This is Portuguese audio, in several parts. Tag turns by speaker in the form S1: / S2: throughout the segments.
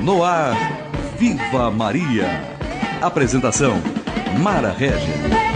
S1: No ar, Viva Maria. Apresentação, Mara Régia.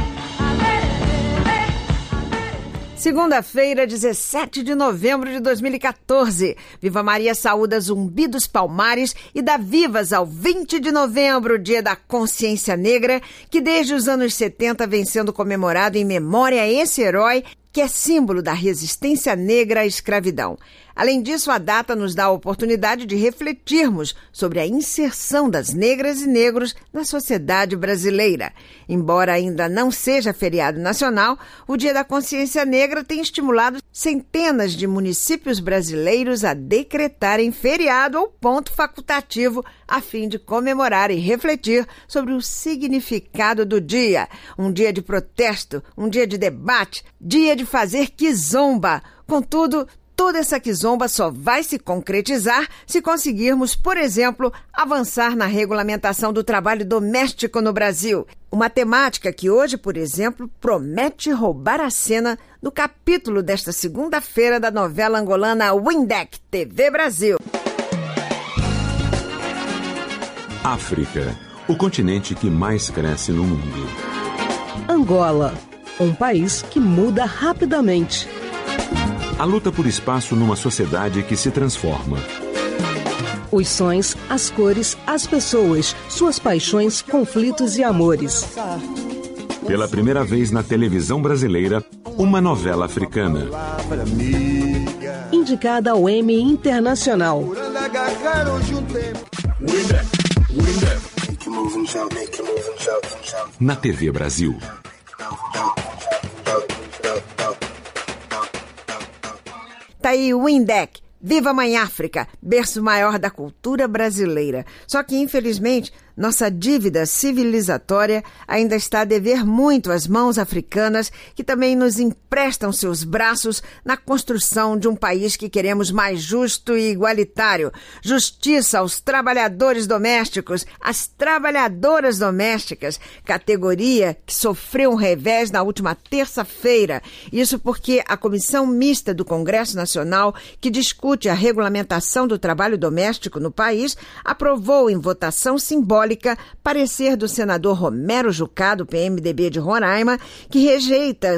S2: Segunda-feira, 17 de novembro de 2014. Viva Maria saúda Zumbi dos Palmares e dá vivas ao 20 de novembro, Dia da Consciência Negra, que desde os anos 70 vem sendo comemorado em memória a esse herói que é símbolo da resistência negra à escravidão. Além disso, a data nos dá a oportunidade de refletirmos sobre a inserção das negras e negros na sociedade brasileira. Embora ainda não seja feriado nacional, o Dia da Consciência Negra tem estimulado centenas de municípios brasileiros a decretarem feriado ou ponto facultativo a fim de comemorar e refletir sobre o significado do dia. Um dia de protesto, um dia de debate, dia de fazer quizomba. Contudo, toda essa quizomba só vai se concretizar se conseguirmos, por exemplo, avançar na regulamentação do trabalho doméstico no Brasil. Uma temática que hoje, por exemplo, promete roubar a cena no capítulo desta segunda-feira da novela angolana Windec, TV Brasil.
S3: África, o continente que mais cresce no mundo.
S4: Angola, um país que muda rapidamente.
S3: A luta por espaço numa sociedade que se transforma.
S4: Os sons, as cores, as pessoas, suas paixões, conflitos e amores.
S3: Pela primeira vez na televisão brasileira, uma novela africana.
S4: Indicada ao Emmy Internacional.
S3: Na TV Brasil.
S2: Tá aí o Windec, Viva Mãe África, berço maior da cultura brasileira. Só que, infelizmente, nossa dívida civilizatória ainda está a dever muito às mãos africanas que também nos emprestam seus braços na construção de um país que queremos mais justo e igualitário. Justiça aos trabalhadores domésticos, às trabalhadoras domésticas, categoria que sofreu um revés na última terça-feira. Isso porque a Comissão Mista do Congresso Nacional, que discute a regulamentação do trabalho doméstico no país, aprovou em votação simbólica parecer do senador Romero Jucá, do PMDB de Roraima, que rejeita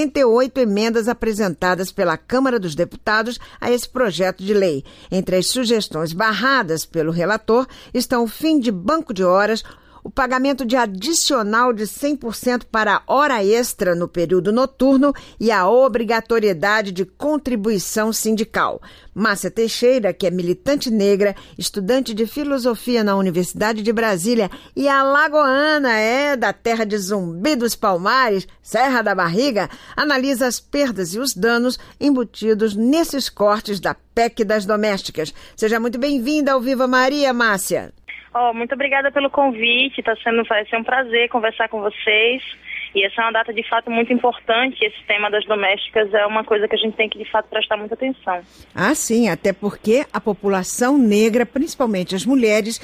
S2: 58 emendas apresentadas pela Câmara dos Deputados a esse projeto de lei. Entre as sugestões barradas pelo relator estão o fim de banco de horas, o pagamento de adicional de 100% para hora extra no período noturno e a obrigatoriedade de contribuição sindical. Márcia Teixeira, que é militante negra, estudante de filosofia na Universidade de Brasília e alagoana, da terra de Zumbi dos Palmares, Serra da Barriga, analisa as perdas e os danos embutidos nesses cortes da PEC das domésticas. Seja muito bem-vinda ao Viva Maria, Márcia.
S5: Muito obrigada pelo convite, vai ser um prazer conversar com vocês. E essa é uma data de fato muito importante, esse tema das domésticas é uma coisa que a gente tem que de fato prestar muita atenção.
S2: Ah, sim, até porque a população negra, principalmente as mulheres,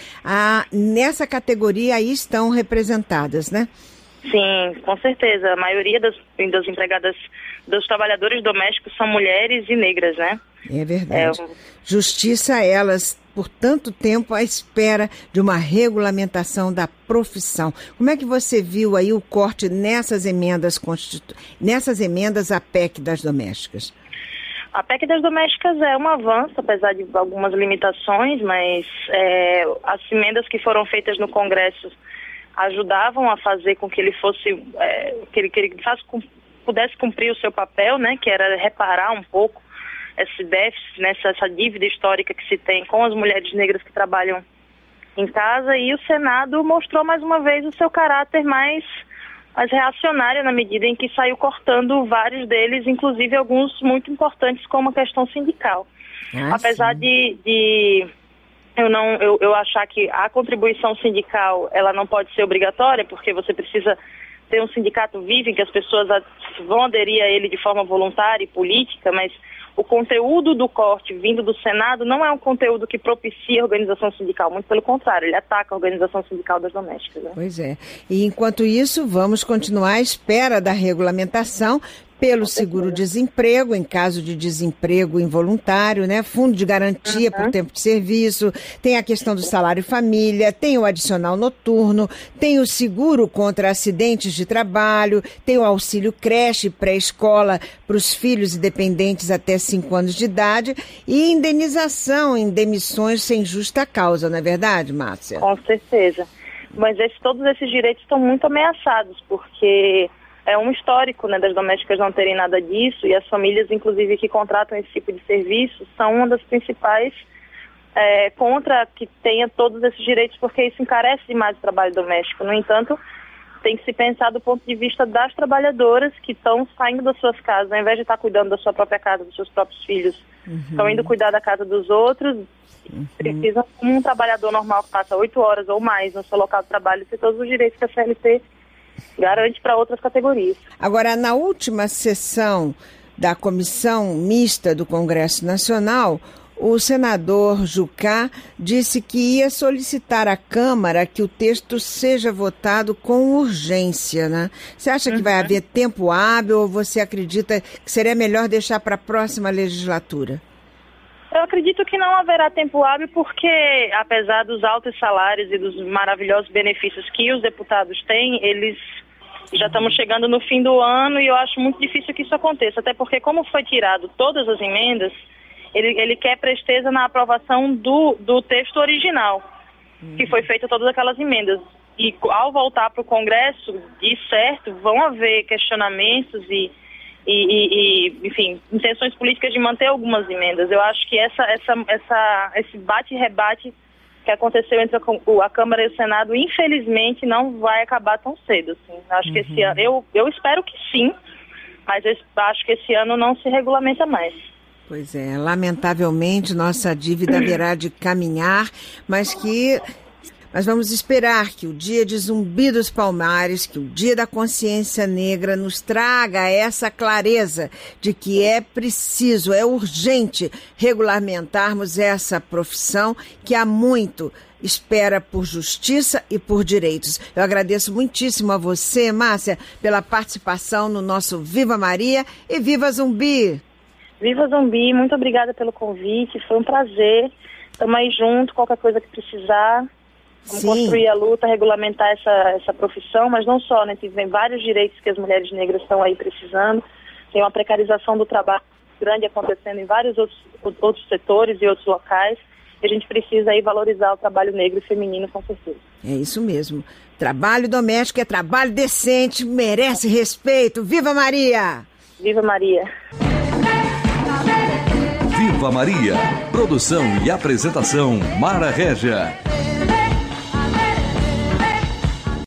S2: nessa categoria aí estão representadas, né?
S5: Sim, com certeza. A maioria das empregadas, dos trabalhadores domésticos são mulheres e negras, né?
S2: É verdade. Justiça a elas por tanto tempo à espera de uma regulamentação da profissão. Como é que você viu aí o corte nessas emendas à PEC das domésticas?
S5: A PEC das domésticas é um avanço, apesar de algumas limitações, mas as emendas que foram feitas no Congresso ajudavam a fazer com que ele fosse, pudesse cumprir o seu papel, né, que era reparar um pouco esse déficit, né, essa dívida histórica que se tem com as mulheres negras que trabalham em casa, e o Senado mostrou mais uma vez o seu caráter mais reacionário na medida em que saiu cortando vários deles, inclusive alguns muito importantes como a questão sindical. Apesar de eu achar que a contribuição sindical ela não pode ser obrigatória, porque você precisa ter um sindicato vivo em que as pessoas vão aderir a ele de forma voluntária e política, mas o conteúdo do corte vindo do Senado não é um conteúdo que propicia a organização sindical, muito pelo contrário, ele ataca a organização sindical das domésticas. Né?
S2: Pois é. E enquanto isso, vamos continuar à espera da regulamentação pelo seguro-desemprego, em caso de desemprego involuntário, né? Fundo de garantia por tempo de serviço, tem a questão do salário família, tem o adicional noturno, tem o seguro contra acidentes de trabalho, tem o auxílio creche pré-escola para os filhos e dependentes até 5 anos de idade e indenização em demissões sem justa causa, não é verdade, Márcia?
S5: Com certeza. Mas todos esses direitos estão muito ameaçados, porque é um histórico, né, das domésticas não terem nada disso, e as famílias, inclusive, que contratam esse tipo de serviço, são uma das principais contra que tenha todos esses direitos, porque isso encarece demais o trabalho doméstico. No entanto, tem que se pensar do ponto de vista das trabalhadoras que estão saindo das suas casas, ao invés de estar cuidando da sua própria casa, dos seus próprios filhos, estão indo cuidar da casa dos outros, precisam, como um trabalhador normal que passa 8 horas ou mais no seu local de trabalho, ter todos os direitos que a CLT garante para outras categorias.
S2: Agora, na última sessão da Comissão Mista do Congresso Nacional, o senador Jucá disse que ia solicitar à Câmara que o texto seja votado com urgência, né? Você acha que vai haver tempo hábil ou você acredita que seria melhor deixar para a próxima legislatura?
S5: Eu acredito que não haverá tempo hábil porque, apesar dos altos salários e dos maravilhosos benefícios que os deputados têm, eles já estamos chegando no fim do ano e eu acho muito difícil que isso aconteça. Até porque, como foi tirado todas as emendas, ele quer presteza na aprovação do texto original, que foi feita todas aquelas emendas. E ao voltar para o Congresso, de certo, vão haver questionamentos e enfim, intenções políticas de manter algumas emendas. Eu acho que esse bate-rebate que aconteceu entre a Câmara e o Senado, infelizmente, não vai acabar tão cedo. Assim. Acho que esse ano, eu espero que sim, mas eu acho que esse ano não se regulamenta mais.
S2: Pois é, lamentavelmente nossa dívida haverá de caminhar, mas vamos esperar que o dia de Zumbi dos Palmares, que o dia da consciência negra nos traga essa clareza de que é preciso, é urgente regulamentarmos essa profissão que há muito espera por justiça e por direitos. Eu agradeço muitíssimo a você, Márcia, pela participação no nosso Viva Maria e Viva Zumbi!
S5: Viva Zumbi, muito obrigada pelo convite, foi um prazer. Estamos aí junto, qualquer coisa que precisar. Vamos construir a luta, regulamentar essa profissão, mas não só, né? Tem vários direitos que as mulheres negras estão aí precisando. Tem uma precarização do trabalho grande acontecendo em vários outros setores e outros locais. E a gente precisa aí valorizar o trabalho negro e feminino, com certeza.
S2: É isso mesmo. Trabalho doméstico é trabalho decente, merece respeito. Viva Maria!
S5: Viva Maria!
S1: Viva Maria! Produção e apresentação, Mara Régia.